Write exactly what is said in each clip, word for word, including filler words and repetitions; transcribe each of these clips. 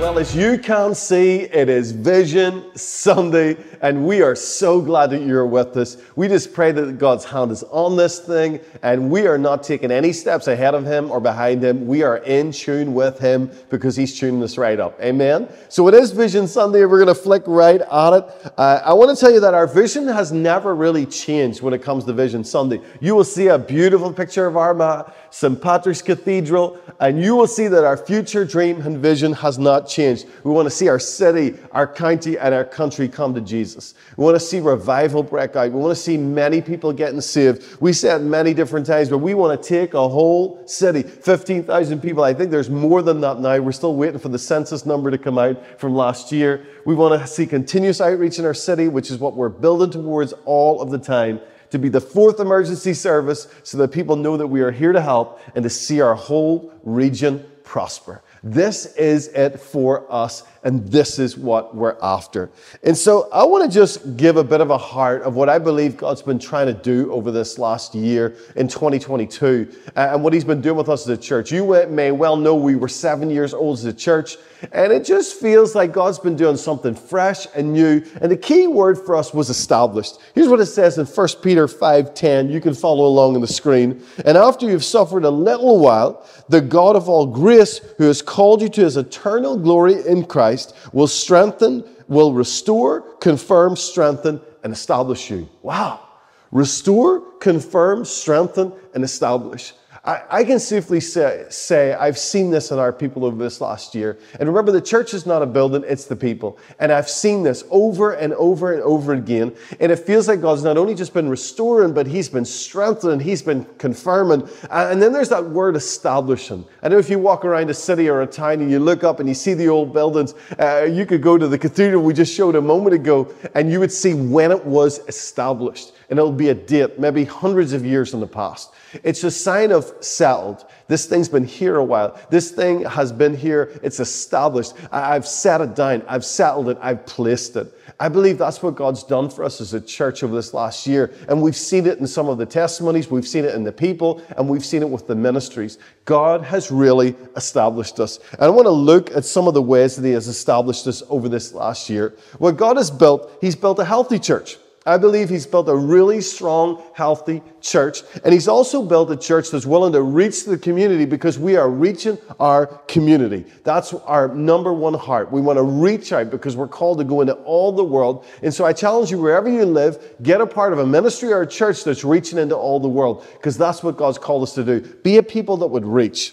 Well, as you can see, it is Vision Sunday, and we are so glad that you're with us. We just pray that God's hand is on this thing, and we are not taking any steps ahead of Him or behind Him. We are in tune with Him because He's tuning us right up. Amen? So it is Vision Sunday. We're going to flick right at it. Uh, I want to tell you that our vision has never really changed when it comes to Vision Sunday. You will see a beautiful picture of Armagh, Saint Patrick's Cathedral, and you will see that our future dream and vision has not changed. We want to see our city, our county, and our country come to Jesus. We want to see revival break out. We want to see many people getting saved. We said many different times, but we want to take a whole city, fifteen thousand people. I think there's more than that now. We're still waiting for the census number to come out from last year. We want to see continuous outreach in our city, which is what we're building towards all of the time, to be the fourth emergency service so that people know that we are here to help and to see our whole region prosper. This is it for us, and this is what we're after. And so I want to just give a bit of a heart of what I believe God's been trying to do over this last year in twenty twenty-two, and what He's been doing with us as a church. You may well know we were seven years old as a church, and it just feels like God's been doing something fresh and new. And the key word for us was established. Here's what it says in First Peter five ten. You can follow along on the screen. And after you've suffered a little while, the God of all grace, who has called you to His eternal glory in Christ, will strengthen, will restore, confirm, strengthen, and establish you. Wow. Restore, confirm, strengthen, and establish. I, I can safely say, say I've seen this in our people over this last year. And remember, the church is not a building, it's the people. And I've seen this over and over and over again. And it feels like God's not only just been restoring, but He's been strengthening, He's been confirming. And then there's that word establishing. I know if you walk around a city or a town and you look up and you see the old buildings, uh, you could go to the cathedral we just showed a moment ago, and you would see when it was established. And it'll be a date, maybe hundreds of years in the past. It's a sign of settled. This thing's been here a while. This thing has been here. It's established. I've set it down. I've settled it. I've placed it. I believe that's what God's done for us as a church over this last year. And we've seen it in some of the testimonies. We've seen it in the people. And we've seen it with the ministries. God has really established us. And I want to look at some of the ways that He has established us over this last year. What God has built, He's built a healthy church. I believe He's built a really strong, healthy church. And He's also built a church that's willing to reach the community, because we are reaching our community. That's our number one heart. We want to reach out because we're called to go into all the world. And so I challenge you, wherever you live, get a part of a ministry or a church that's reaching into all the world, because that's what God's called us to do. Be a people that would reach.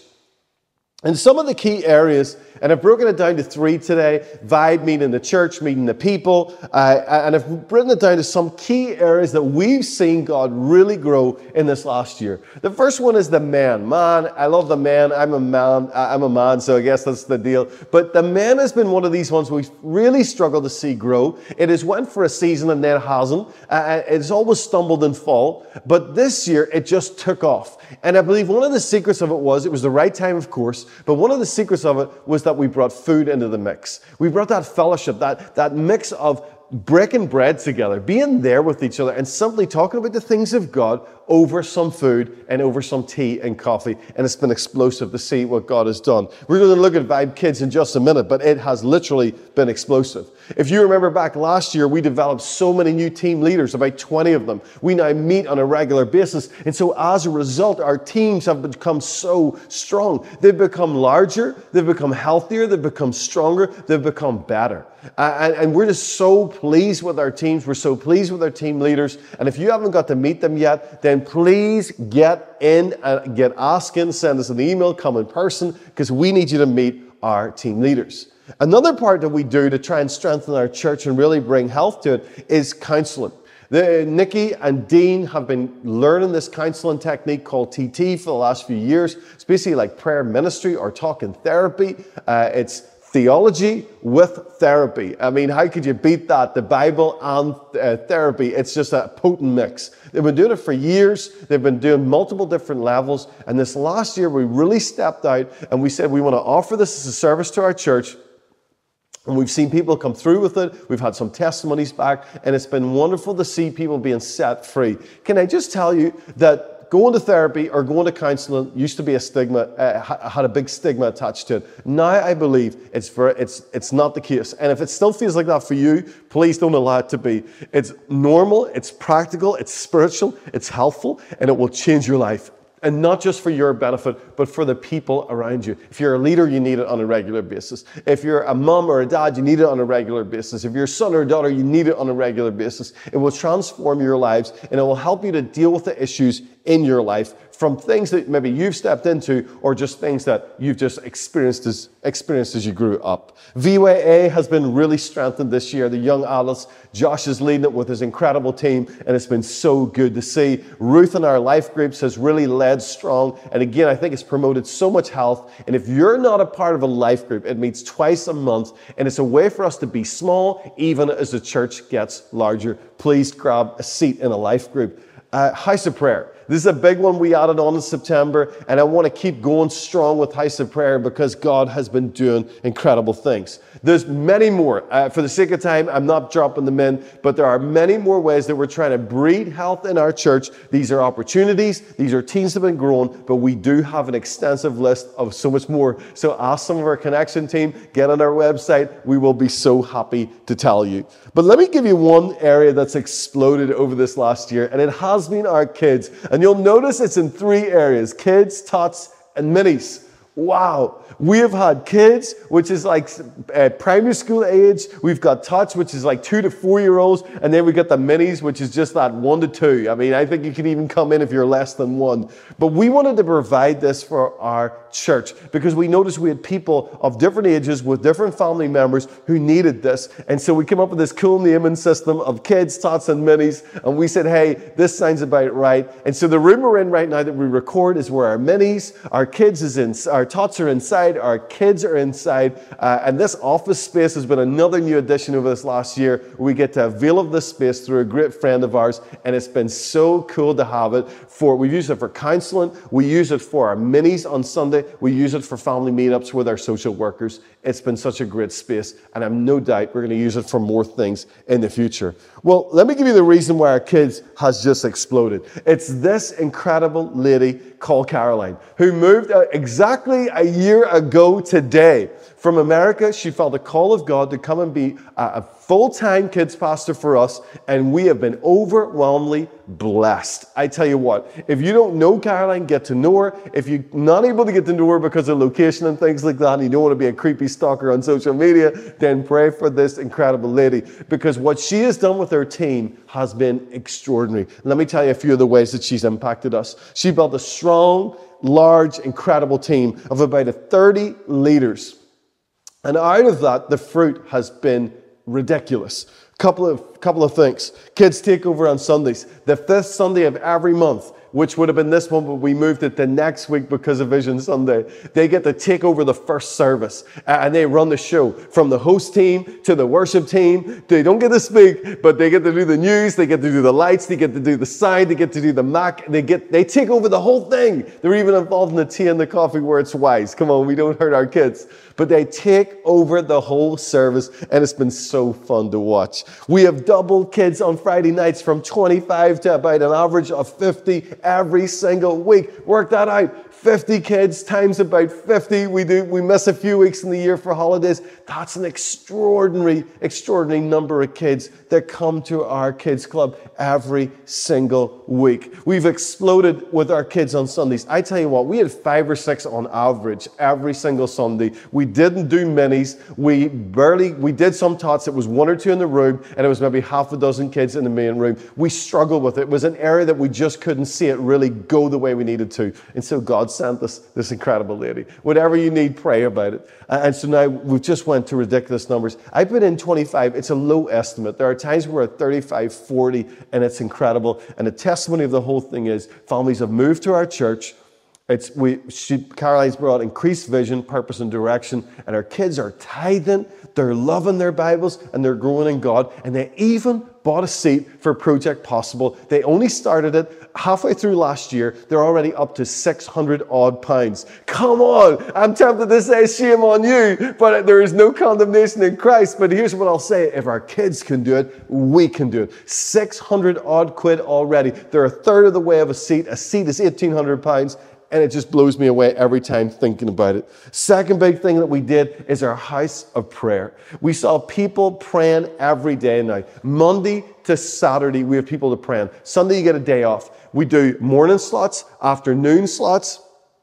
And some of the key areas, and I've broken it down to three today: Vibe, meeting the church, meeting the people, uh, and I've written it down to some key areas that we've seen God really grow in this last year. The first one is the man. Man, I love the man. I'm a man. I'm a man, so I guess that's the deal. But the man has been one of these ones we've really struggled to see grow. It has went for a season and then hasn't. Uh, it's always stumbled and fall. But this year, it just took off. And I believe one of the secrets of it was, it was the right time, of course, but one of the secrets of it was that we brought food into the mix. We brought that fellowship, that, that mix of breaking bread together, being there with each other, and simply talking about the things of God over some food and over some tea and coffee. And it's been explosive to see what God has done. We're going to look at Vibe Kids in just a minute, but it has literally been explosive. If you remember back last year, we developed so many new team leaders, about twenty of them. We now meet on a regular basis. And so as a result, our teams have become so strong. They've become larger, they've become healthier, they've become stronger, they've become better. Uh, and, and we're just so pleased with our teams. We're so pleased with our team leaders. And if you haven't got to meet them yet, then please get in and get asking, send us an email, come in person, because we need you to meet our team leaders. Another part that we do to try and strengthen our church and really bring health to it is counseling. The, Nikki and Dean have been learning this counseling technique called T T for the last few years. It's basically like prayer ministry or talking therapy. Uh, it's theology with therapy. I mean, how could you beat that? The Bible and uh, therapy. It's just a potent mix. They've been doing it for years. They've been doing multiple different levels. And this last year, we really stepped out and we said we want to offer this as a service to our church. And we've seen people come through with it. We've had some testimonies back, and it's been wonderful to see people being set free. Can I just tell you that that going to therapy or going to counseling used to be a stigma, uh, had a big stigma attached to it. Now I believe it's, for, it's, it's not the case. And if it still feels like that for you, please don't allow it to be. It's normal, it's practical, it's spiritual, it's helpful, and it will change your life. And not just for your benefit, but for the people around you. If you're a leader, you need it on a regular basis. If you're a mom or a dad, you need it on a regular basis. If you're a son or a daughter, you need it on a regular basis. It will transform your lives, and it will help you to deal with the issues in your life, from things that maybe you've stepped into or just things that you've just experienced as, experienced as you grew up. V Y A has been really strengthened this year. The young adults, Josh is leading it with his incredible team, and it's been so good to see. Ruth in our life groups has really led strong, and again, I think it's promoted so much health. And if you're not a part of a life group, it meets twice a month, and it's a way for us to be small even as the church gets larger. Please grab a seat in a life group. Uh, House of Prayer. This is a big one we added on in September, and I want to keep going strong with House of Prayer because God has been doing incredible things. There's many more. Uh, for the sake of time, I'm not dropping them in, but there are many more ways that we're trying to breed health in our church. These are opportunities. These are teams that have been growing, but we do have an extensive list of so much more. So ask some of our connection team, get on our website. We will be so happy to tell you. But let me give you one area that's exploded over this last year, and it has been our kids. And you'll notice it's in three areas: kids, tots, and minis. Wow. We have had kids, which is like uh, primary school age. We've got tots, which is like two to four year olds. And then we got the minis, which is just that one to two. I mean, I think you can even come in if you're less than one. But we wanted to provide this for our church because we noticed we had people of different ages with different family members who needed this. And so we came up with this cool naming system of kids, tots, and minis. And we said, hey, this sounds about right. And so the room we're in right now that we record is where our minis, our kids is in, our tots are inside, our kids are inside, uh, and this office space has been another new addition over this last year. We get to avail of this space through a great friend of ours, and it's been so cool to have it. For we use it for counseling, we use it for our minis on Sunday, we use it for family meetups with our social workers. It's been such a great space, and I'm no doubt we're going to use it for more things in the future. Well, let me give you the reason why our kids has just exploded. It's this incredible lady called Caroline, who moved out exactly a year ago today from America. She felt a call of God to come and be a full-time kids pastor for us, and we have been overwhelmingly blessed. I tell you what, if you don't know Caroline, get to know her. If you're not able to get to know her because of location and things like that, and you don't want to be a creepy stalker on social media, then pray for this incredible lady, because what she has done with her team has been extraordinary. Let me tell you a few of the ways that she's impacted us. She built a strong, large, incredible team of about thirty leaders. And out of that, the fruit has been ridiculous. Couple of, couple of things. Kids take over on Sundays. The fifth Sunday of every month, which would have been this one, but we moved it to next week because of Vision Sunday. They get to take over the first service, and they run the show from the host team to the worship team. They don't get to speak, but they get to do the news, they get to do the lights, they get to do the sign, they get to do the Mac. They get, they take over the whole thing. They're even involved in the tea and the coffee where it's wise. Come on, we don't hurt our kids. But they take over the whole service, and it's been so fun to watch. We have doubled kids on Friday nights from twenty-five to about an average of fifty every single week. Work that out. fifty kids times about fifty. We do. We miss a few weeks in the year for holidays. That's an extraordinary, extraordinary number of kids that come to our kids club every single week. We've exploded with our kids on Sundays. I tell you what, we had five or six on average every single Sunday. We didn't do minis. We barely, we did some tots. It was one or two in the room, and it was maybe half a dozen kids in the main room. We struggled with it. It was an area that we just couldn't see it really go the way we needed to. And so God sent us this incredible lady. Whatever you need, pray about it. And so now we've just went to ridiculous numbers. I put in twenty-five. It's a low estimate. There are times we're at thirty-five, forty, and it's incredible. And the testimony of the whole thing is families have moved to our church. It's we. She, Caroline's brought increased vision, purpose, and direction, and our kids are tithing. They're loving their Bibles, and they're growing in God. And they even bought a seat for Project Possible. They only started it halfway through last year. They're already up to six hundred odd pounds. Come on! I'm tempted to say shame on you, but there is no condemnation in Christ. But here's what I'll say: if our kids can do it, we can do it. six hundred odd quid already. They're a third of the way of a seat. A seat is eighteen hundred pounds. And it just blows me away every time thinking about it. Second big thing that we did is our house of prayer. We saw people praying every day now. Monday to Saturday, we have people to pray. Sunday, you get a day off. We do morning slots, afternoon slots.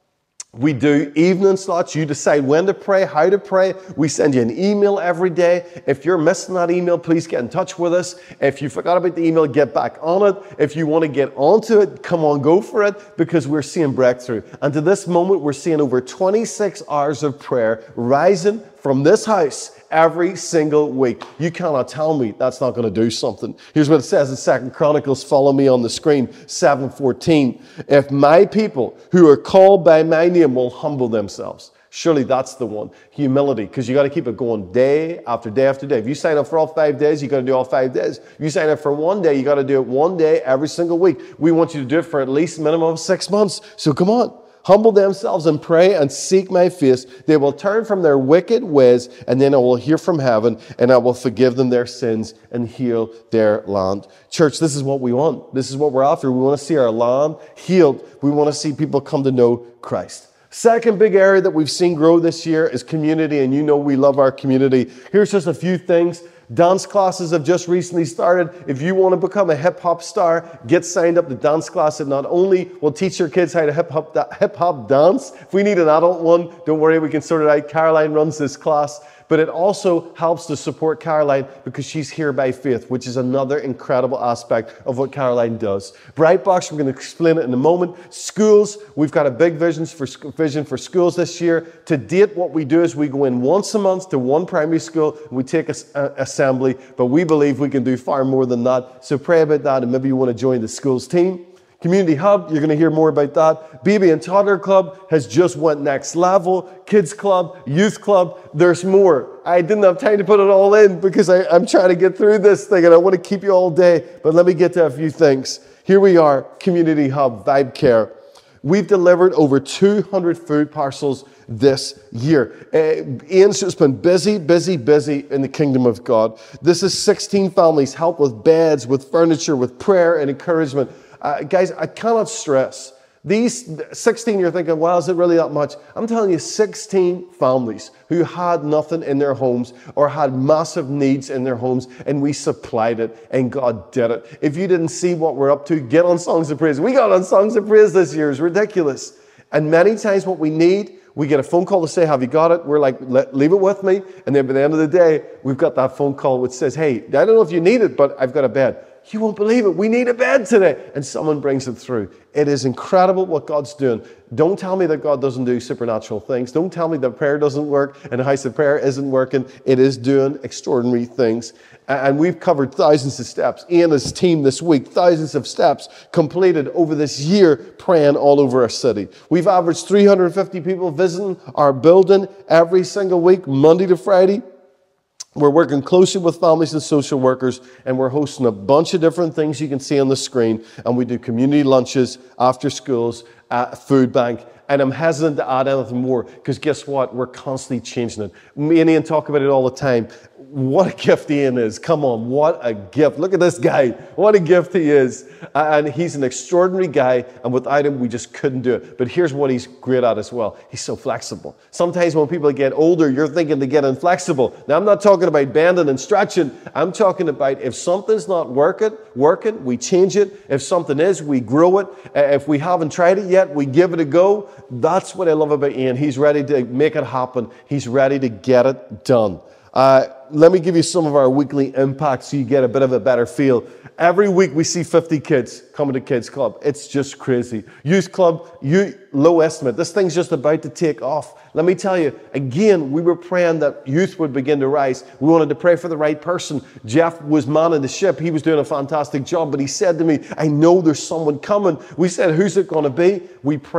We do evening slots. You decide when to pray, how to pray. We send you an email every day. If you're missing that email, please get in touch with us. If you forgot about the email, get back on it. If you want to get onto it, come on, go for it, because we're seeing breakthrough. And to this moment, we're seeing over twenty-six hours of prayer rising from this house every single week. You cannot tell me that's not going to do something. Here's what it says in Second Chronicles. Follow me on the screen. seven fourteen. If my people who are called by my name will humble themselves. Surely that's the one. Humility. Because you got to keep it going day after day after day. If you sign up for all five days, you got to do all five days. If you sign up for one day, you got to do it one day every single week. We want you to do it for at least a minimum of six months. So come on. Humble themselves and pray and seek my face. They will turn from their wicked ways, and then I will hear from heaven, and I will forgive them their sins and heal their land. Church, this is what we want. This is what we're after. We want to see our land healed. We want to see people come to know Christ. Second big area that we've seen grow this year is community, and you know we love our community. Here's just a few things. Dance classes have just recently started. If you want to become a hip-hop star, get signed up to dance class. It not only will teach your kids how to hip-hop hip-hop dance. If we need an adult one, don't worry, we can sort it out. Caroline runs this class. But it also helps to support Caroline because she's here by faith, which is another incredible aspect of what Caroline does. Brightbox, we're going to explain it in a moment. Schools, we've got a big vision for, vision for schools this year. To date, what we do is we go in once a month to one primary school, and we take a, a, assembly, but we believe we can do far more than that. So pray about that, and maybe you want to join the schools team. Community Hub, you're going to hear more about that. Baby and Toddler Club has just went next level. Kids Club, Youth Club, there's more. I didn't have time to put it all in because I, I'm trying to get through this thing and I want to keep you all day. But let me get to a few things. Here we are, Community Hub, Vibe Care. We've delivered over two hundred food parcels this year. Uh, Ian's just been busy, busy, busy in the kingdom of God. This is sixteen families helped with beds, with furniture, with prayer and encouragement. Uh, guys, I cannot stress, these sixteen, you're thinking, well, is it really that much? I'm telling you, sixteen families who had nothing in their homes or had massive needs in their homes, and we supplied it, and God did it. If you didn't see what we're up to, get on Songs of Praise. We got on Songs of Praise this year. It's ridiculous. And many times what we need, we get a phone call to say, have you got it? We're like, leave it with me. And then by the end of the day, we've got that phone call which says, hey, I don't know if you need it, but I've got a bed. You won't believe it. We need a bed today. And someone brings it through. It is incredible what God's doing. Don't tell me that God doesn't do supernatural things. Don't tell me that prayer doesn't work and the house of prayer isn't working. It is doing extraordinary things. And we've covered thousands of steps. Ian and his team this week, thousands of steps completed over this year praying all over our city. We've averaged three hundred fifty people visiting our building every single week, Monday to Friday. We're working closely with families and social workers, and we're hosting a bunch of different things you can see on the screen. And we do community lunches, after schools, at food bank. And I'm hesitant to add anything more because guess what? We're constantly changing it. Me and Ian talk about it all the time. What a gift Ian is. Come on, what a gift. Look at this guy. What a gift he is. And he's an extraordinary guy, and without him, we just couldn't do it. But here's what he's great at as well. He's so flexible. Sometimes when people get older, you're thinking to get inflexible. Now, I'm not talking about bending and stretching. I'm talking about if something's not working, working, we change it. If something is, we grow it. If we haven't tried it yet, we give it a go. That's what I love about Ian. He's ready to make it happen. He's ready to get it done. Uh, let me give you some of our weekly impacts so you get a bit of a better feel. Every week we see fifty kids coming to Kids Club. It's just crazy. Youth Club, you, low estimate. This thing's just about to take off. Let me tell you, again, we were praying that youth would begin to rise. We wanted to pray for the right person. Jeff was manning the ship. He was doing a fantastic job, but he said to me, I know there's someone coming. We said, who's it going to be? We prayed.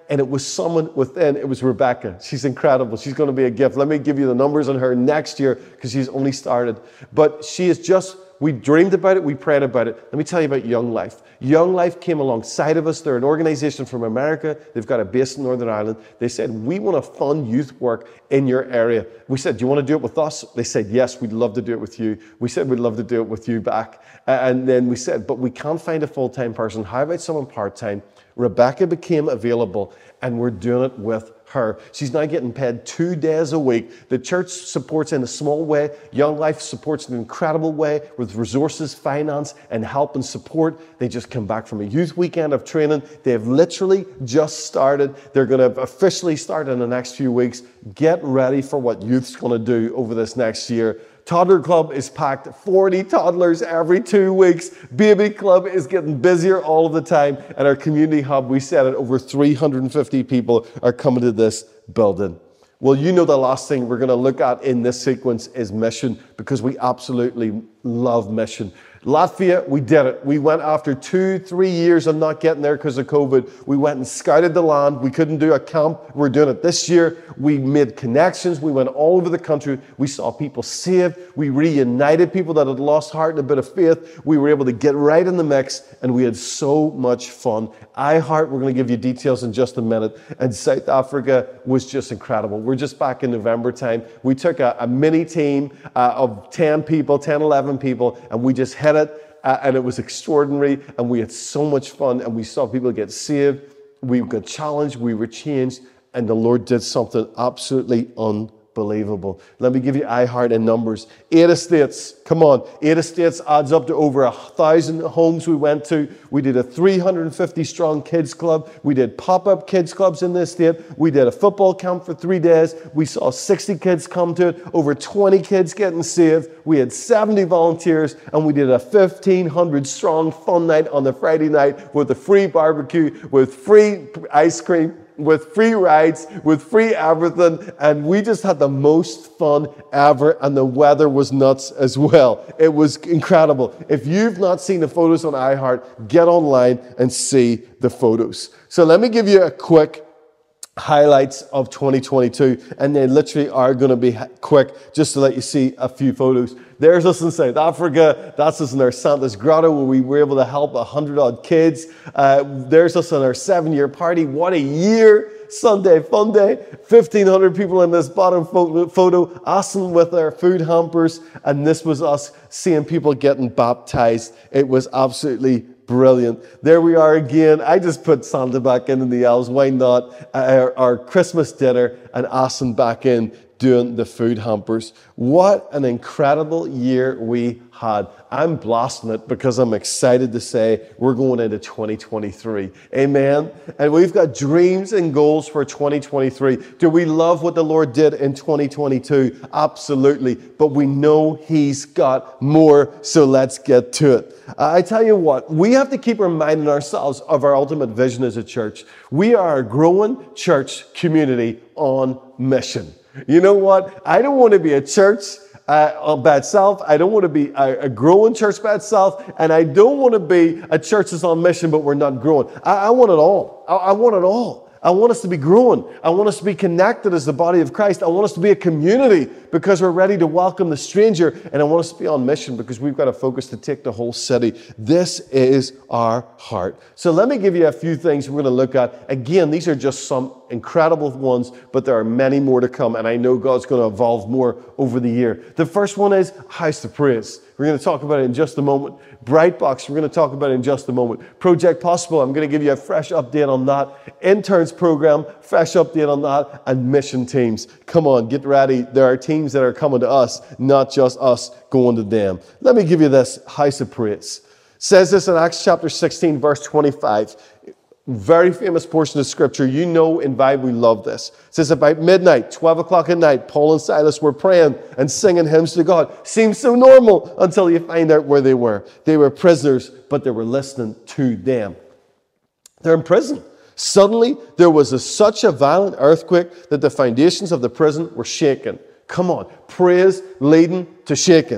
and it was someone within. It was Rebecca. She's incredible. She's going to be a gift. Let me give you the numbers on her next year because she's only started. But she is just, we dreamed about it, we prayed about it. Let me tell you about Young Life. Young Life came alongside of us. They're an organization from America. They've got a base in Northern Ireland. They said, we want to fund youth work in your area. We said, do you want to do it with us? They said, yes, we'd love to do it with you. We said, we'd love to do it with you back. And then we said, but we can't find a full-time person. How about someone part-time? Rebecca became available, and we're doing it with her. She's now getting paid two days a week. The church supports in a small way. Young Life supports in an incredible way with resources, finance, and help and support. They just come back from a youth weekend of training. They have literally just started. They're going to officially start in the next few weeks. Get ready for what youth's going to do over this next year. Toddler Club is packed, forty toddlers every two weeks. Baby Club is getting busier all of the time. And our community hub, we said it, over three hundred fifty people are coming to this building. Well, you know the last thing we're going to look at in this sequence is mission, because we absolutely love mission. Latvia, we did it. We went after two, three years of not getting there because of COVID. We went and scouted the land. We couldn't do a camp. We're doing it this year. We made connections. We went all over the country. We saw people saved. We reunited people that had lost heart and a bit of faith. We were able to get right in the mix, and we had so much fun. iHeart, we're going to give you details in just a minute. And South Africa was just incredible. We're just back in November time. We took a, a mini team uh, of ten people, ten, eleven people, and we just hit it, uh, and it was extraordinary, and we had so much fun, and we saw people get saved. We got challenged, we were changed, and the Lord did something absolutely unbelievable. Let me give you iHeart in numbers. Eight estates, come on, eight estates adds up to over a thousand homes we went to. We did a three hundred fifty strong kids club. We did pop-up kids clubs in this state. We did a football camp for three days. We saw sixty kids come to it, over twenty kids getting saved. We had seventy volunteers, and we did a fifteen hundred strong fun night on the Friday night with a free barbecue, with free ice cream, with free rides, with free everything, and we just had the most fun ever, and the weather was nuts as well. It was incredible. If you've not seen the photos on iHeart, get online and see the photos. So let me give you a quick highlights of twenty twenty-two, and they literally are going to be quick, just to let you see a few photos. There's us in South Africa. That's us in our Santa's Grotto, where we were able to help a hundred odd kids. Uh, there's us in our seven-year party. What a year! Sunday Fun Day. fifteen hundred people in this bottom photo, Aston with our food hampers, and this was us seeing people getting baptized. It was absolutely brilliant. There we are again. I just put Santa back in the elves. Why not? Our, our Christmas dinner, and Aston back in doing the food hampers. What an incredible year we had. I'm blasting it because I'm excited to say we're going into twenty twenty-three. Amen. And we've got dreams and goals for twenty twenty-three. Do we love what the Lord did in twenty twenty-two? Absolutely. But we know He's got more, so let's get to it. I tell you what, we have to keep reminding ourselves of our ultimate vision as a church. We are a growing church community on mission. You know what? I don't want to be a church uh, by itself. I don't want to be a, a growing church by itself. And I don't want to be a church that's on mission, but we're not growing. I, I want it all. I, I want it all. I want us to be growing. I want us to be connected as the body of Christ. I want us to be a community because we're ready to welcome the stranger. And I want us to be on mission because we've got a focus to take the whole city. This is our heart. So let me give you a few things we're going to look at. Again, these are just some incredible ones, but there are many more to come. And I know God's going to evolve more over the year. The first one is House of Praise. We're going to talk about it in just a moment. Brightbox, we're going to talk about it in just a moment. Project Possible, I'm going to give you a fresh update on that. Interns program, fresh update on that. And mission teams. Come on, get ready. There are teams that are coming to us, not just us going to them. Let me give you this House of Praise. It says this in Acts chapter sixteen, verse twenty-five. Very famous portion of scripture. You know in Vibe we love this. It says about midnight, twelve o'clock at night, Paul and Silas were praying and singing hymns to God. Seems so normal until you find out where they were. They were prisoners, but they were listening to them. They're in prison. Suddenly, there was a, such a violent earthquake that the foundations of the prison were shaken. Come on, praise leading to shaking.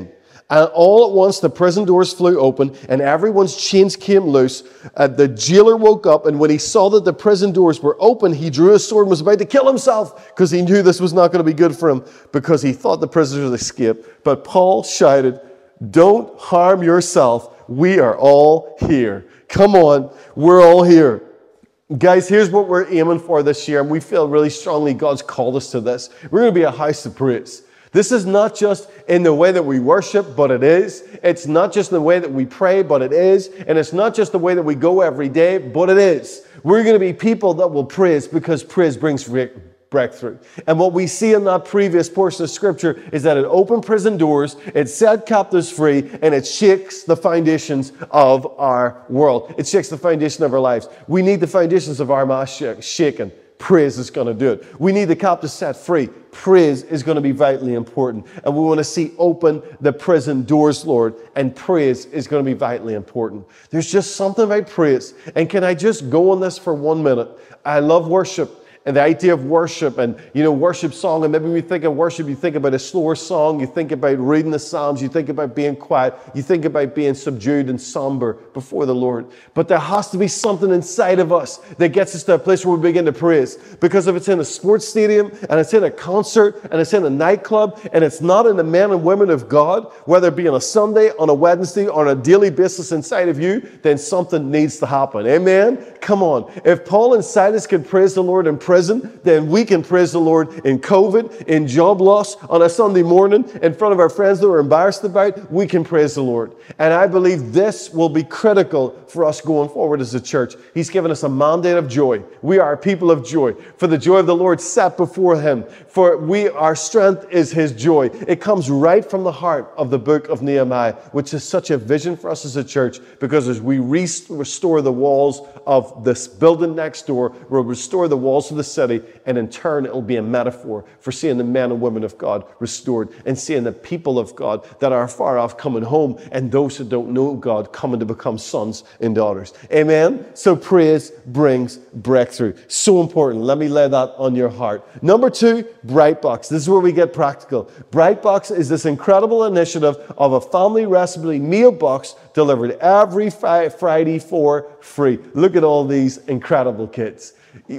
And all at once the prison doors flew open and everyone's chains came loose. Uh, the jailer woke up, and when he saw that the prison doors were open, he drew his sword and was about to kill himself because he knew this was not going to be good for him because he thought the prisoners would escape. But Paul shouted, "Don't harm yourself. We are all here." Come on, we're all here. Guys, here's what we're aiming for this year, and we feel really strongly God's called us to this. We're going to be a house of praise. This is not just in the way that we worship, but it is. It's not just in the way that we pray, but it is. And it's not just the way that we go every day, but it is. We're going to be people that will praise because praise brings breakthrough. And what we see in that previous portion of Scripture is that it opened prison doors, it set captives free, and it shakes the foundations of our world. It shakes the foundation of our lives. We need the foundations of our mouth shaken. Praise is going to do it. We need the captives set free. Praise is going to be vitally important. And we want to see open the prison doors, Lord. And praise is going to be vitally important. There's just something about praise. And can I just go on this for one minute? I love worship. And the idea of worship and, you know, worship song. And maybe we think of worship, you think about a slower song. You think about reading the Psalms. You think about being quiet. You think about being subdued and somber before the Lord. But there has to be something inside of us that gets us to a place where we begin to praise. Because if it's in a sports stadium and it's in a concert and it's in a nightclub and it's not in the men and women of God, whether it be on a Sunday, on a Wednesday, or on a daily basis inside of you, then something needs to happen. Amen? Come on. If Paul and Silas could praise the Lord in prayer, then we can praise the Lord in COVID, in job loss, on a Sunday morning, in front of our friends that we're embarrassed about. We can praise the Lord. And I believe this will be critical for us going forward as a church. He's given us a mandate of joy. We are a people of joy. For the joy of the Lord set before Him. For we, our strength is His joy. It comes right from the heart of the book of Nehemiah, which is such a vision for us as a church, because as we restore the walls of this building next door, we'll restore the walls of the city, and in turn it'll be a metaphor for seeing the men and women of God restored and seeing the people of God that are far off coming home, and those who don't know God coming to become sons and daughters. Amen? So praise brings breakthrough. So important. Let me lay that on your heart. Number two, Brightbox. This is where we get practical. Brightbox is this incredible initiative of a family recipe meal box delivered every Friday for free. Look at all these incredible kids.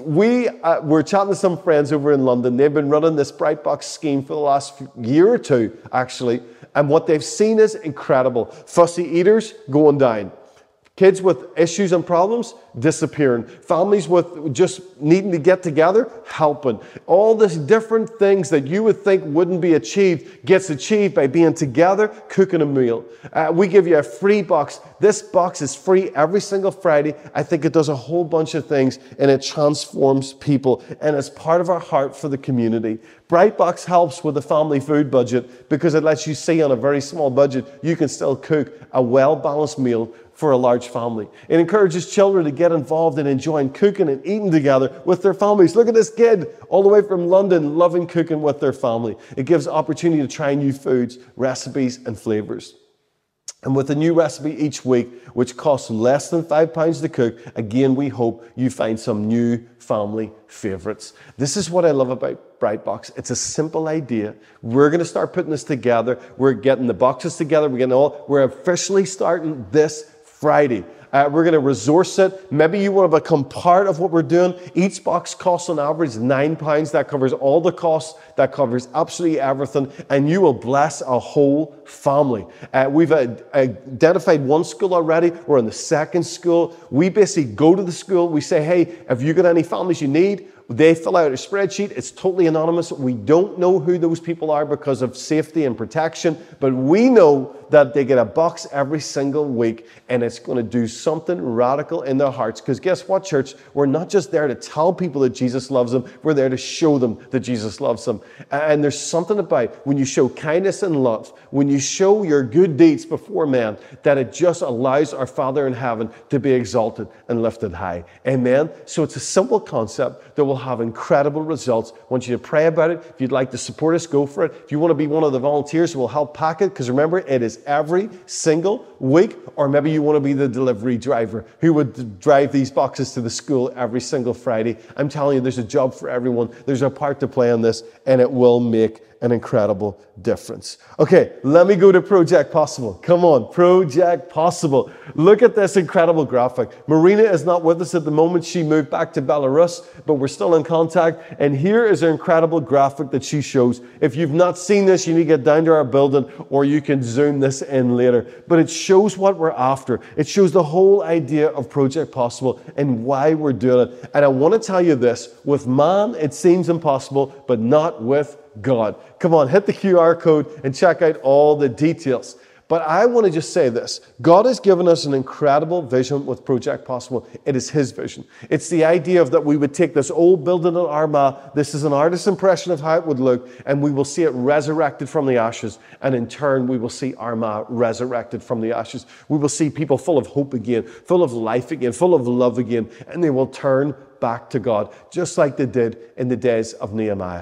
We uh, were chatting to some friends over in London. They've been running this Brightbox scheme for the last year or two, actually. And what they've seen is incredible. Fussy eaters going down. Kids with issues and problems disappearing. Families with just needing to get together, helping. All these different things that you would think wouldn't be achieved gets achieved by being together, cooking a meal. Uh, we give you a free box. This box is free every single Friday. I think it does a whole bunch of things, and it transforms people. And it's part of our heart for the community. Brightbox helps with the family food budget because it lets you see on a very small budget, you can still cook a well-balanced meal for a large family. It encourages children to get involved in enjoying cooking and eating together with their families. Look at this kid all the way from London loving cooking with their family. It gives opportunity to try new foods, recipes, and flavors. And with a new recipe each week, which costs less than five pounds to cook, again, we hope you find some new family favorites. This is what I love about Brightbox. It's a simple idea. We're going to start putting this together. We're getting the boxes together. We're getting all. We're officially starting this Friday. Uh, we're going to resource it. Maybe you want to become part of what we're doing. Each box costs on average nine pounds. That covers all the costs. That covers absolutely everything. And you will bless a whole family. Uh, we've uh, identified one school already. We're in the second school. We basically go to the school. We say, hey, have you got any families you need? They fill out a spreadsheet. It's totally anonymous. We don't know who those people are because of safety and protection, but we know that they get a box every single week, and it's going to do something radical in their hearts. Because guess what, church? We're not just there to tell people that Jesus loves them. We're there to show them that Jesus loves them. And there's something about when you show kindness and love, when you show your good deeds before men, that it just allows our Father in heaven to be exalted and lifted high. Amen? So it's a simple concept that will have incredible results. I want you to pray about it. If you'd like to support us, go for it. If you want to be one of the volunteers who will help pack it, because remember, it is every single week. Or maybe you want to be the delivery driver who would drive these boxes to the school every single Friday. I'm telling you, there's a job for everyone. There's a part to play in this, and it will make an incredible difference. Okay, let me go to Project Possible. Come on, Project Possible. Look at this incredible graphic. Marina is not with us at the moment. She moved back to Belarus, but we're still in contact. And here is an incredible graphic that she shows. If you've not seen this, you need to get down to our building, or you can zoom this in later. But it shows what we're after. It shows the whole idea of Project Possible and why we're doing it. And I want to tell you this, with man, it seems impossible, but not with God. Come on, hit the Q R code and check out all the details. But I want to just say this. God has given us an incredible vision with Project Possible. It is His vision. It's the idea of that we would take this old building in Armagh, this is an artist's impression of how it would look, and we will see it resurrected from the ashes. And in turn, we will see Armagh resurrected from the ashes. We will see people full of hope again, full of life again, full of love again, and they will turn back to God, just like they did in the days of Nehemiah.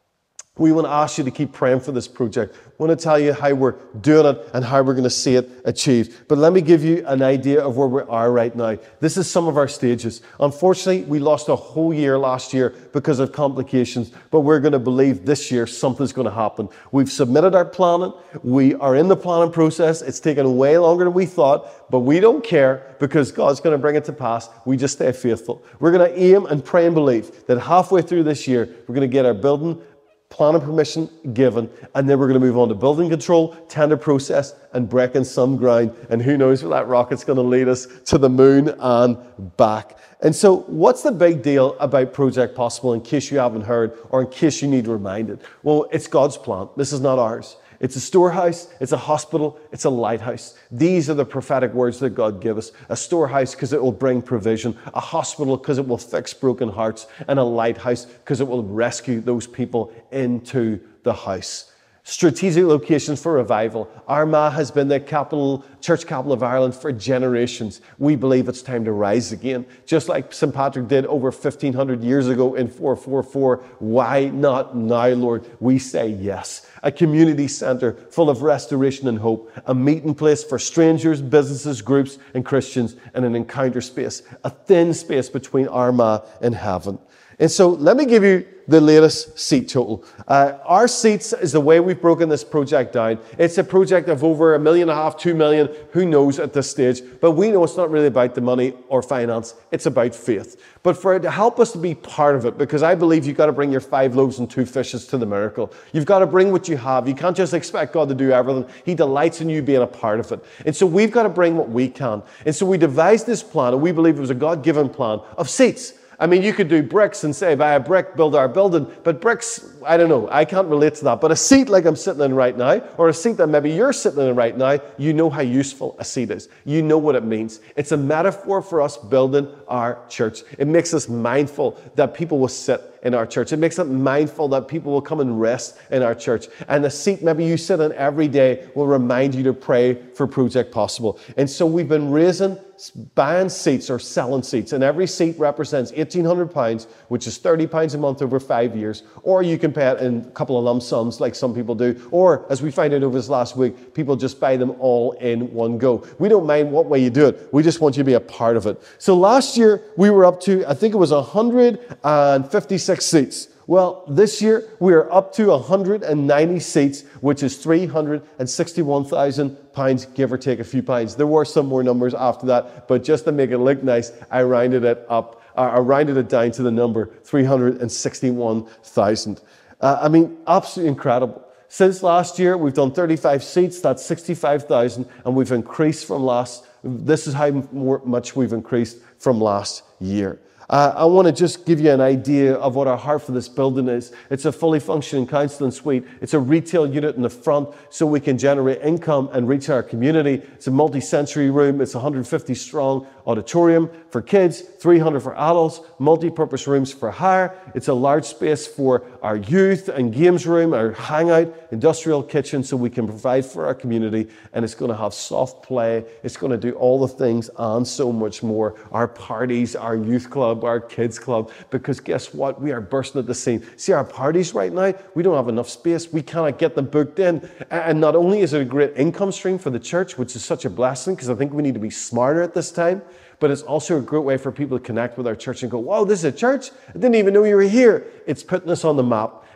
We want to ask you to keep praying for this project. I want to tell you how we're doing it and how we're going to see it achieved. But let me give you an idea of where we are right now. This is some of our stages. Unfortunately, we lost a whole year last year because of complications, but we're going to believe this year something's going to happen. We've submitted our planning. We are in the planning process. It's taken way longer than we thought, but we don't care because God's going to bring it to pass. We just stay faithful. We're going to aim and pray and believe that halfway through this year, we're going to get our building planning permission given, and then we're going to move on to building control, tender process, and breaking some ground. And who knows where that rocket's going to lead us to the moon and back. And so what's the big deal about Project Possible, in case you haven't heard, or in case you need reminded? Well, it's God's plan. This is not ours. It's a storehouse, it's a hospital, it's a lighthouse. These are the prophetic words that God gave us. A storehouse because it will bring provision, a hospital because it will fix broken hearts, and a lighthouse because it will rescue those people into the house. Strategic locations for revival. Armagh has been the capital, church capital of Ireland for generations. We believe it's time to rise again. Just like Saint Patrick did over fifteen hundred years ago in four forty-four. Why not now, Lord? We say yes. A community centre full of restoration and hope. A meeting place for strangers, businesses, groups, and Christians. And an encounter space. A thin space between Armagh and heaven. And so let me give you the latest seat total. Uh, our seats is the way we've broken this project down. It's a project of over a million and a half, two million, who knows at this stage. But we know it's not really about the money or finance. It's about faith. But for it to help us to be part of it, because I believe you've got to bring your five loaves and two fishes to the miracle. You've got to bring what you have. You can't just expect God to do everything. He delights in you being a part of it. And so we've got to bring what we can. And so we devised this plan, and we believe it was a God-given plan of seats. I mean, you could do bricks and say, buy a brick, build our building. But bricks, I don't know, I can't relate to that. But a seat like I'm sitting in right now, or a seat that maybe you're sitting in right now, you know how useful a seat is. You know what it means. It's a metaphor for us building our church. It makes us mindful that people will sit in our church. It makes us mindful that people will come and rest in our church. And the seat maybe you sit in every day will remind you to pray for Project Possible. And so we've been raising, buying seats or selling seats. And every seat represents eighteen hundred pounds, which is thirty pounds a month over five years. Or you can pay it in a couple of lump sums like some people do. Or, as we found out over this last week, people just buy them all in one go. We don't mind what way you do it. We just want you to be a part of it. So last year, we were up to, I think it was one hundred fifty-six seats. Well, this year we are up to one hundred ninety seats, which is three hundred sixty-one thousand pounds, give or take a few pounds. There were some more numbers after that, but just to make it look nice, I rounded it up, uh, I rounded it down to the number three hundred sixty-one thousand. Uh, I mean, absolutely incredible. Since last year, we've done thirty-five seats, that's sixty-five thousand, and we've increased from last, this is how much we've increased from last year. Uh, I want to just give you an idea of what our heart for this building is. It's a fully functioning counselling suite. It's a retail unit in the front so we can generate income and reach our community. It's a multi-sensory room. It's one hundred fifty strong auditorium for kids, three hundred for adults, multi-purpose rooms for hire. It's a large space for our youth and games room, our hangout, industrial kitchen so we can provide for our community. And it's going to have soft play. It's going to do all the things and so much more. Our parties, our youth club, our kids club, because guess what? We are bursting at the seam. See, our parties right now, we don't have enough space. We cannot get them booked in. And not only is it a great income stream for the church, which is such a blessing, because I think we need to be smarter at this time, but it's also a great way for people to connect with our church and go, wow, this is a church? I didn't even know you were here. It's putting us on the map.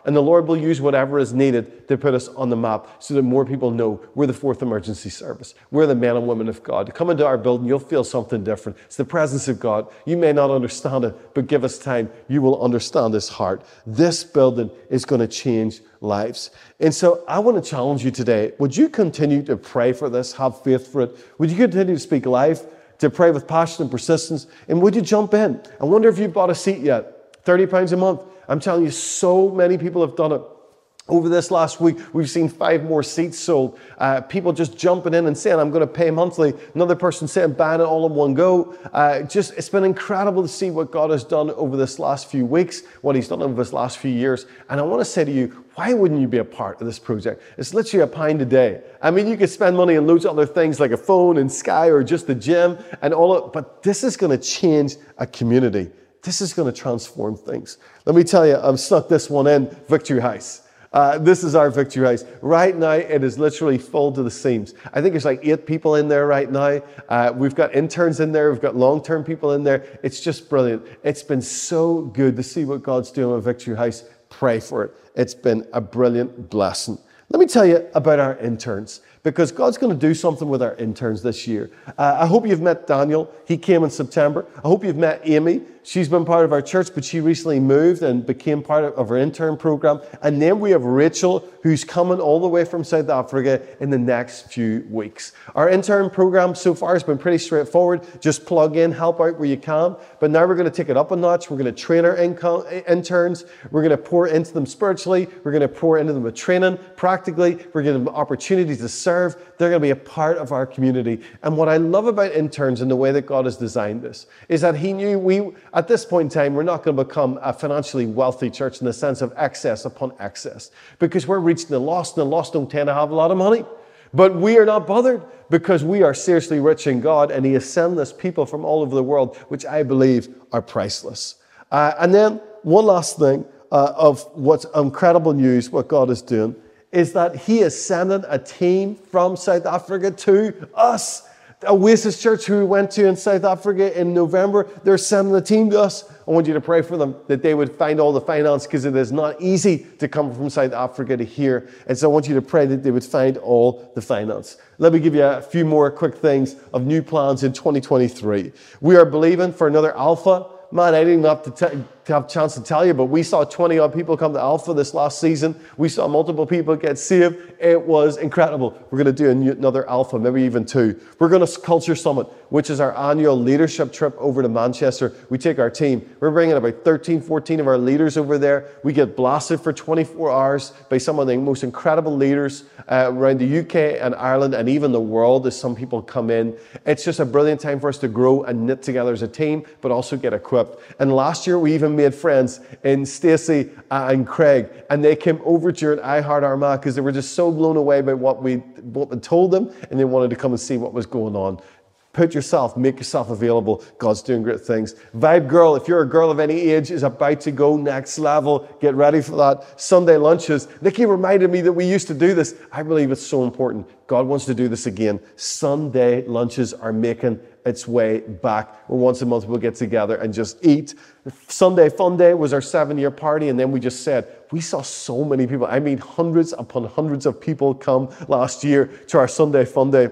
And the Lord will use whatever is needed to put us on the map so that more people know we're the fourth emergency service. We're the men and women of God. Come into our building, you'll feel something different. It's the presence of God. You may not understand it, but give us time. You will understand His heart. This building is going to change lives. And so I want to challenge you today. Would you continue to pray for this, have faith for it? Would you continue to speak life, to pray with passion and persistence? And would you jump in? I wonder if you've bought a seat yet. thirty pounds a month. I'm telling you, so many people have done it. Over this last week, we've seen five more seats sold. Uh, people just jumping in and saying, I'm going to pay monthly. Another person saying, buying it all in one go. Uh, just, it's been incredible to see what God has done over this last few weeks, what He's done over this last few years. And I want to say to you, why wouldn't you be a part of this project? It's literally a pound a day. I mean, you could spend money on loads of other things like a phone and Sky or just the gym and all of, but this is going to change a community. This is going to transform things. Let me tell you, I've stuck this one in, Victory House. Uh, this is our Victory House. Right now, it is literally full to the seams. I think there's like eight people in there right now. Uh, we've got interns in there. We've got long-term people in there. It's just brilliant. It's been so good to see what God's doing with Victory House. Pray for it. It's been a brilliant blessing. Let me tell you about our interns, because God's going to do something with our interns this year. Uh, I hope you've met Daniel. He came in September. I hope you've met Amy. She's been part of our church, but she recently moved and became part of, of our intern program. And then we have Rachel, who's coming all the way from South Africa in the next few weeks. Our intern program so far has been pretty straightforward. Just plug in, help out where you can. But now we're going to take it up a notch. We're going to train our income, interns. We're going to pour into them spiritually. We're going to pour into them with training, practically. We're going to give them opportunities to serve. They're going to be a part of our community. And what I love about interns and the way that God has designed this is that He knew we, at this point in time, we're not going to become a financially wealthy church in the sense of excess upon excess, because we're reaching the lost, and the lost don't tend to have a lot of money. But we are not bothered, because we are seriously rich in God, and He has sent us people from all over the world, which I believe are priceless. Uh, and then one last thing uh, of what's incredible news, what God is doing, is that He is sending a team from South Africa to us. Oasis Church, who we went to in South Africa in November, they're sending a team to us. I want you to pray for them, that they would find all the finance, because it is not easy to come from South Africa to here. And so I want you to pray that they would find all the finance. Let me give you a few more quick things of new plans in twenty twenty-three. We are believing for another Alpha. Man, I didn't have to, t- to have a chance to tell you, but we saw twenty odd people come to Alpha this last season. We saw multiple people get saved. It was incredible. We're going to do a new, another Alpha, maybe even two. We're going to Culture Summit, which is our annual leadership trip over to Manchester. We take our team. We're bringing about thirteen, fourteen of our leaders over there. We get blasted for twenty-four hours by some of the most incredible leaders uh, around the U K and Ireland and even the world as some people come in. It's just a brilliant time for us to grow and knit together as a team, but also get equipped. And last year, we even made friends in Stacey and Craig, and they came over during I Heart Armagh because they were just so blown away by what we what we told them, and they wanted to come and see what was going on. Put yourself, make yourself available. God's doing great things. Vibe Girl, if you're a girl of any age, is about to go next level. Get ready for that. Sunday lunches. Nikki reminded me that we used to do this. I believe it's so important. God wants to do this again. Sunday lunches are making its way back. Where once a month we'll get together and just eat. Sunday Fun Day was our seven-year party, and then we just said, we saw so many people. I mean, hundreds upon hundreds of people come last year to our Sunday Fun Day.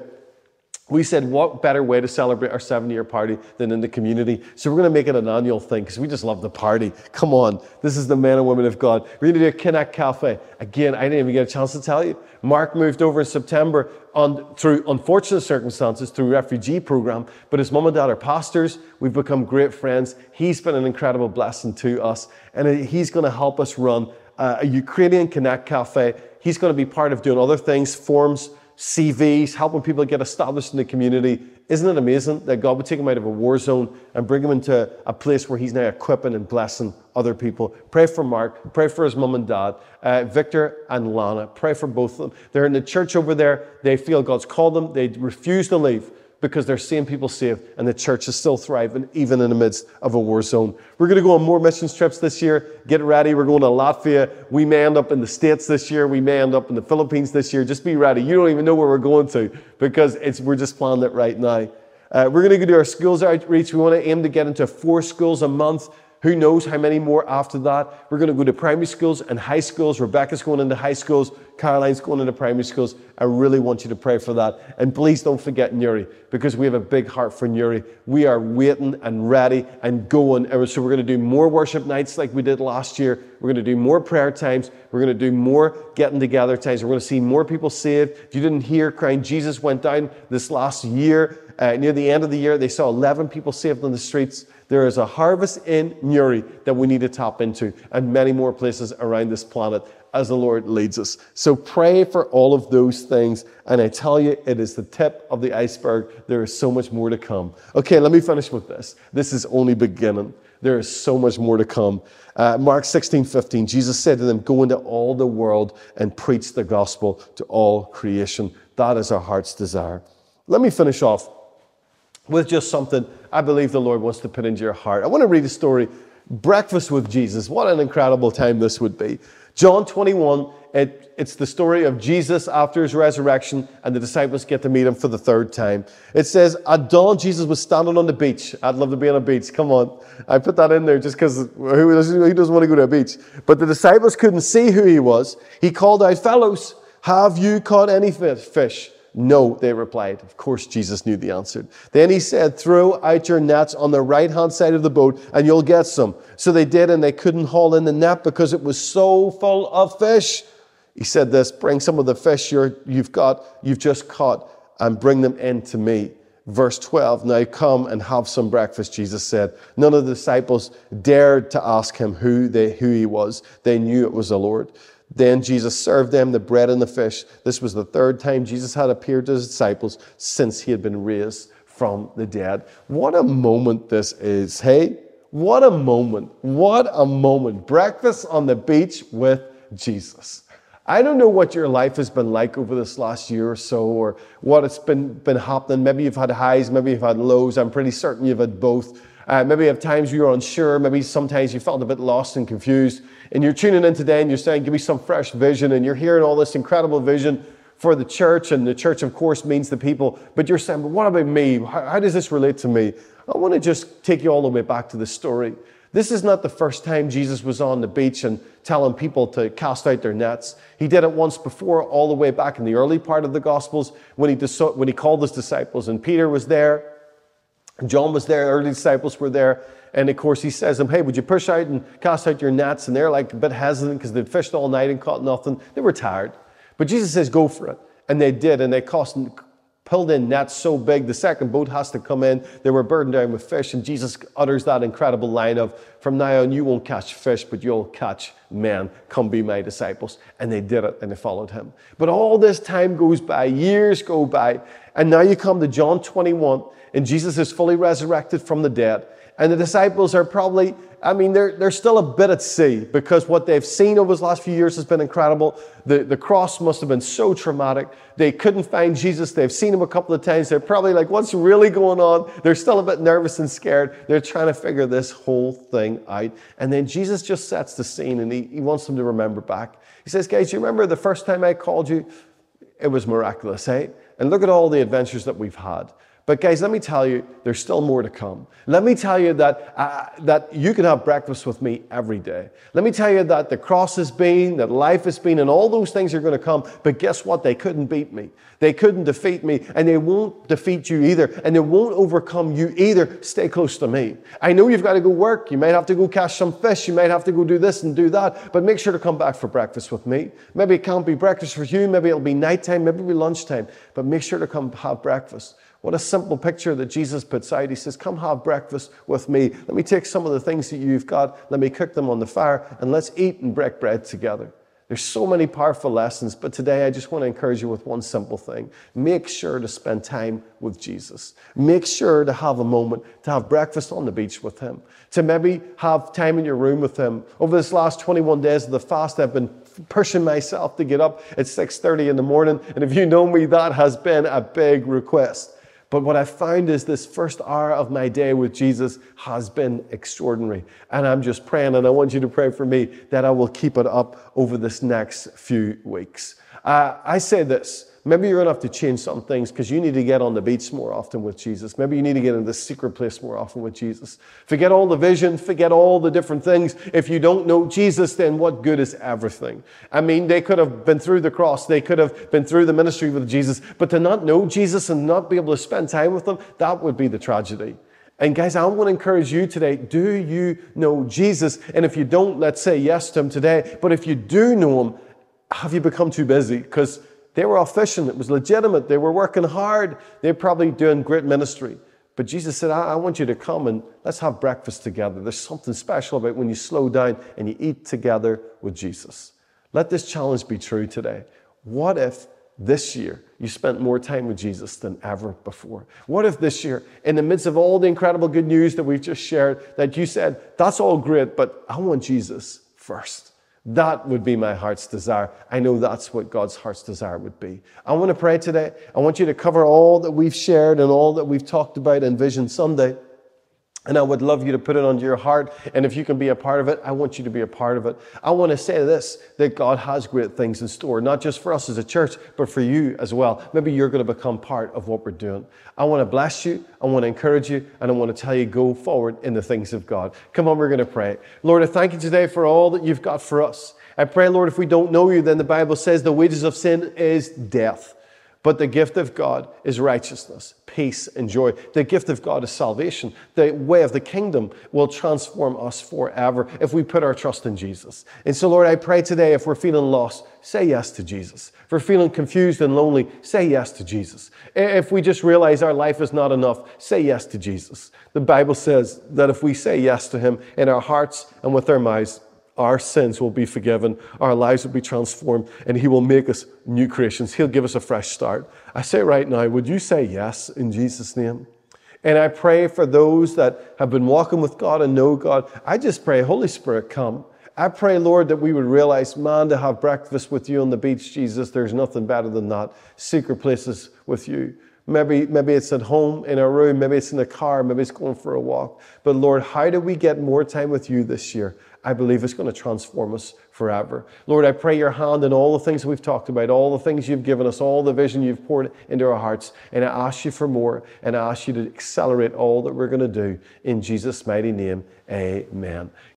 We said, what better way to celebrate our seven-year party than in the community? So we're going to make it an annual thing because we just love the party. Come on. This is the men and women of God. We're going to do a Connect Cafe. Again, I didn't even get a chance to tell you. Mark moved over in September on, through unfortunate circumstances, through refugee program. But his mum and dad are pastors. We've become great friends. He's been an incredible blessing to us. And he's going to help us run uh, a Ukrainian Connect Cafe. He's going to be part of doing other things, forms, C Vs, helping people get established in the community. Isn't it amazing that God would take him out of a war zone and bring him into a place where he's now equipping and blessing other people? Pray for Mark. Pray for his mum and dad, uh, Victor and Lana. Pray for both of them. They're in the church over there. They feel God's called them. They refuse to leave because they're seeing people saved, and the church is still thriving even in the midst of a war zone. We're going to go on more missions trips this year. Get ready. We're going to Latvia. We may end up in the States this year. We may end up in the Philippines this year. Just be ready. You don't even know where we're going to because it's we're just planning it right now. Uh, we're going to do our schools outreach. We want to aim to get into four schools a month. Who knows how many more after that? We're going to go to primary schools and high schools. Rebecca's going into high schools. Caroline's going into primary schools. I really want you to pray for that. And please don't forget Newry, because we have a big heart for Newry. We are waiting and ready and going. And so we're going to do more worship nights like we did last year. We're going to do more prayer times. We're going to do more getting together times. We're going to see more people saved. If you didn't hear, Crying Jesus went down this last year. Uh, near the end of the year, they saw eleven people saved on the streets. There is a harvest in Newry that we need to tap into, and many more places around this planet as the Lord leads us. So pray for all of those things. And I tell you, it is the tip of the iceberg. There is so much more to come. Okay, let me finish with this. This is only beginning. There is so much more to come. Uh, Mark sixteen fifteen, Jesus said to them, go into all the world and preach the gospel to all creation. That is our heart's desire. Let me finish off with just something I believe the Lord wants to put into your heart. I want to read a story, Breakfast with Jesus. What an incredible time this would be. John twenty-one, it, it's the story of Jesus after his resurrection, and the disciples get to meet him for the third time. It says, at dawn, Jesus was standing on the beach. I'd love to be on a beach. Come on. I put that in there just because who doesn't, who doesn't want to go to a beach? But the disciples couldn't see who he was. He called out, fellows, have you caught any fish? No, they replied. Of course, Jesus knew the answer. Then he said, throw out your nets on the right-hand side of the boat and you'll get some. So they did, and they couldn't haul in the net because it was so full of fish. He said this, bring some of the fish you're, you've got, you've just caught, and bring them in to me. Verse twelve, now come and have some breakfast, Jesus said. None of the disciples dared to ask him who, they, who he was. They knew it was the Lord. Then Jesus served them the bread and the fish. This was the third time Jesus had appeared to his disciples since he had been raised from the dead. What a moment this is, hey? What a moment. What a moment. Breakfast on the beach with Jesus. I don't know what your life has been like over this last year or so, or what it's been, been happening. Maybe you've had highs, maybe you've had lows. I'm pretty certain you've had both. Uh, maybe at times you were unsure. Maybe sometimes you felt a bit lost and confused. And you're tuning in today and you're saying, give me some fresh vision. And you're hearing all this incredible vision for the church. And the church, of course, means the people. But you're saying, but what about me? How, how does this relate to me? I want to just take you all the way back to the story. This is not the first time Jesus was on the beach and telling people to cast out their nets. He did it once before, all the way back in the early part of the Gospels, when he, dis- when he called his disciples. And Peter was there. John was there, early disciples were there, and of course he says to them, hey, would you push out and cast out your nets? And they're like a bit hesitant because they'd fished all night and caught nothing. They were tired. But Jesus says, go for it. And they did, and they cast, pulled in nets so big, the second boat has to come in. They were burdened down with fish, and Jesus utters that incredible line of, from now on you won't catch fish, but you'll catch men. Come be my disciples. And they did it, and they followed him. But all this time goes by, years go by, and now you come to John twenty-one, and Jesus is fully resurrected from the dead. And the disciples are probably, I mean, they're, they're still a bit at sea, because what they've seen over the last few years has been incredible. The, the cross must have been so traumatic. They couldn't find Jesus. They've seen him a couple of times. They're probably like, what's really going on? They're still a bit nervous and scared. They're trying to figure this whole thing out. And then Jesus just sets the scene, and he, he wants them to remember back. He says, guys, you remember the first time I called you? It was miraculous, eh? And look at all the adventures that we've had. But guys, let me tell you, there's still more to come. Let me tell you that uh, that you can have breakfast with me every day. Let me tell you that the cross has been, that life has been, and all those things are going to come. But guess what? They couldn't beat me. They couldn't defeat me, and they won't defeat you either, and they won't overcome you either. Stay close to me. I know you've got to go work. You might have to go catch some fish. You might have to go do this and do that, but make sure to come back for breakfast with me. Maybe it can't be breakfast for you. Maybe it'll be nighttime. Maybe it'll be lunchtime, but make sure to come have breakfast. What a simple picture that Jesus puts out. He says, come have breakfast with me. Let me take some of the things that you've got. Let me cook them on the fire, and let's eat and break bread together. There's so many powerful lessons, but today I just want to encourage you with one simple thing. Make sure to spend time with Jesus. Make sure to have a moment to have breakfast on the beach with him, to maybe have time in your room with him. Over this last twenty-one days of the fast, I've been pushing myself to get up at six thirty in the morning, and if you know me, that has been a big request. But what I found is this first hour of my day with Jesus has been extraordinary. And I'm just praying, and I want you to pray for me, that I will keep it up over this next few weeks. Uh, I say this, Maybe you're going to have to change some things because you need to get on the beach more often with Jesus. Maybe you need to get in the secret place more often with Jesus. Forget all the vision, forget all the different things. If you don't know Jesus, then what good is everything? I mean, they could have been through the cross. They could have been through the ministry with Jesus. But to not know Jesus and not be able to spend time with him, that would be the tragedy. And guys, I want to encourage you today. Do you know Jesus? And if you don't, let's say yes to him today. But if you do know him, have you become too busy? Because they were all fishing. It was legitimate. They were working hard. They're probably doing great ministry. But Jesus said, I, I want you to come and let's have breakfast together. There's something special about when you slow down and you eat together with Jesus. Let this challenge be true today. What if this year you spent more time with Jesus than ever before? What if this year, in the midst of all the incredible good news that we've just shared, that you said, that's all great, but I want Jesus first. That would be my heart's desire. I know that's what God's heart's desire would be. I want to pray today. I want you to cover all that we've shared and all that we've talked about in Vision Sunday. And I would love you to put it onto your heart. And if you can be a part of it, I want you to be a part of it. I want to say this, that God has great things in store, not just for us as a church, but for you as well. Maybe you're going to become part of what we're doing. I want to bless you. I want to encourage you. And I want to tell you, go forward in the things of God. Come on, we're going to pray. Lord, I thank you today for all that you've got for us. I pray, Lord, if we don't know you, then the Bible says the wages of sin is death. But the gift of God is righteousness, peace, and joy. The gift of God is salvation. The way of the kingdom will transform us forever if we put our trust in Jesus. And so, Lord, I pray today, if we're feeling lost, say yes to Jesus. If we're feeling confused and lonely, say yes to Jesus. If we just realize our life is not enough, say yes to Jesus. The Bible says that if we say yes to him in our hearts and with our mouths, our sins will be forgiven, our lives will be transformed, and he will make us new creations. He'll give us a fresh start. I say right now, would you say yes in Jesus' name? And I pray for those that have been walking with God and know God. I just pray, Holy Spirit, come. I pray, Lord, that we would realize, man, to have breakfast with you on the beach, Jesus, there's nothing better than that. Secret places with you. Maybe, maybe it's at home in a room, maybe it's in the car, maybe it's going for a walk. But Lord, how do we get more time with you this year? I believe it's going to transform us forever. Lord, I pray your hand in all the things that we've talked about, all the things you've given us, all the vision you've poured into our hearts. And I ask you for more, and I ask you to accelerate all that we're going to do. In Jesus' mighty name, amen.